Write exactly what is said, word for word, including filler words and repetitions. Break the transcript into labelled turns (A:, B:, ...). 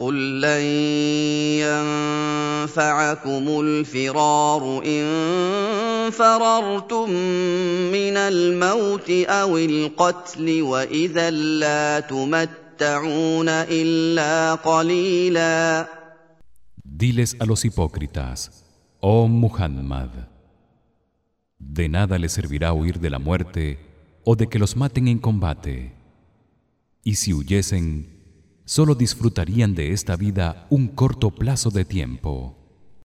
A: قل لن ينفعكم الفرار إن فررتم من الموت أو القتل وإذا لا تمتعون إلا قليلا.
B: Diles a los hipócritas: Oh Muhammad, de nada les servirá huir de la muerte o de que los maten en combate. Y si huyesen, solo disfrutarían de esta vida un corto plazo de tiempo.